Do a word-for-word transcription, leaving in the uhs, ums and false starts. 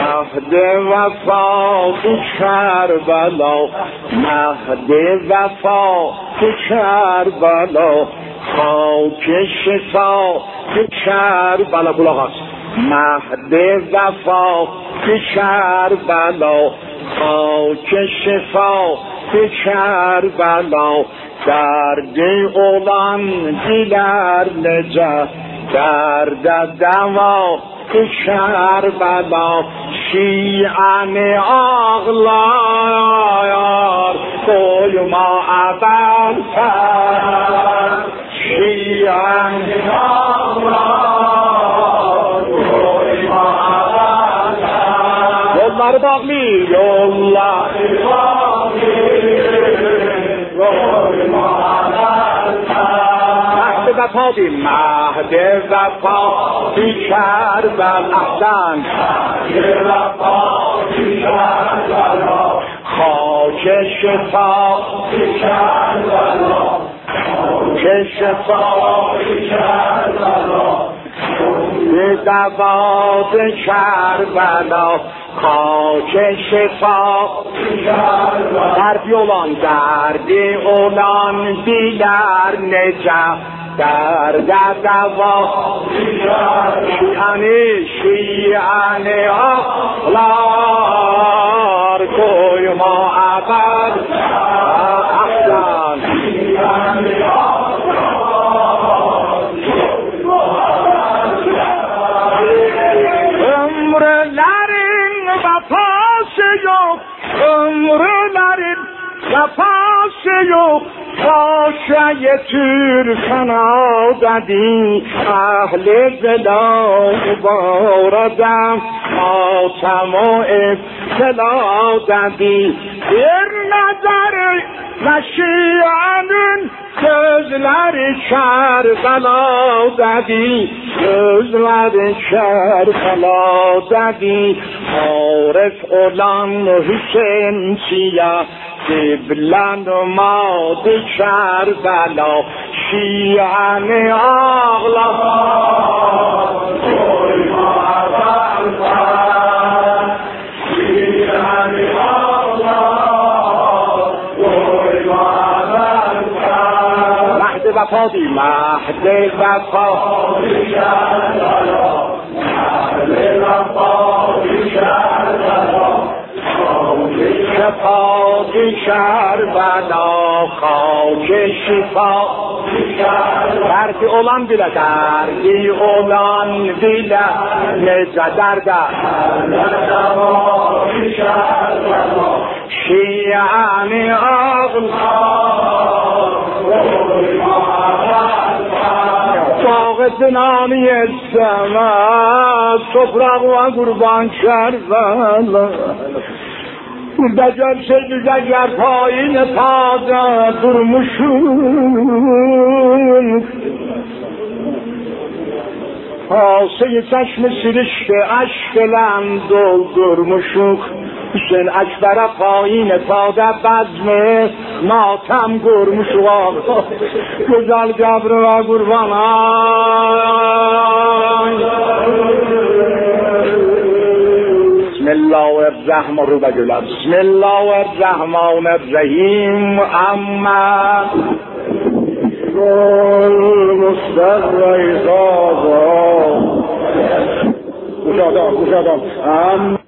مهد وفا تو کربلا، مهد وفا تو کربلا، خاک شفا تو کربلا. بلاغ هست مهد وفا تو کربلا، خاک شفا تو کربلا. درد olan diler nece, derde deva tu Kerbela. Şiani ağlar koyma abersen, Şiani ağlar koyma abersen. Yolları bağlı, yolları bağlı, مهد وفا بی مهد وفا بی کربلا. احسن مهد وفا بی کربلا، خاک شفا بی کربلا، خاک شفا بی کربلا. به دواد کربلا، خاک شفا دردی olan دردی olan دیگر نجف، درد دوا شیعانی شیعانی آخلار کویما عبد. احسن شیعانی ömrlerin vefası yok, Paşa'yı Türkan'a dedi, ahli zelal baradam, Atam-ı iftila dedi. Bir nazar ve şianın gözleri Kerbela dedi, gözleri Kerbela dedi. Arif olan Hüseyin siyah, Kiblen madı Kerbela. Şiani ağlar koyma abersen, Şiani ağlar koyma abersen. Mehd vefa di mehd vefa di Kerbela, mehd vefa di Kerbela. شفا دی Kerbela, خاک شفا درdi olan bile, derdi olan bile nece derde şiani ağlar Dağıtınanı yetsemez toprağa kurban Kerbela. Burada görse güzel yer payine taze durmuşum, Asayı çeşmi sirişki aşk ile doldurmuşuk. Hüseyin Ekber'e payine taze bezmi matem kurmuşuk. Güzel cabrına kurban ay. Bismillahirrahmanirrahim. رو بگویم بسم الله الرحمن الرحیم. اما المستغرق گوش آدم گوش آدم.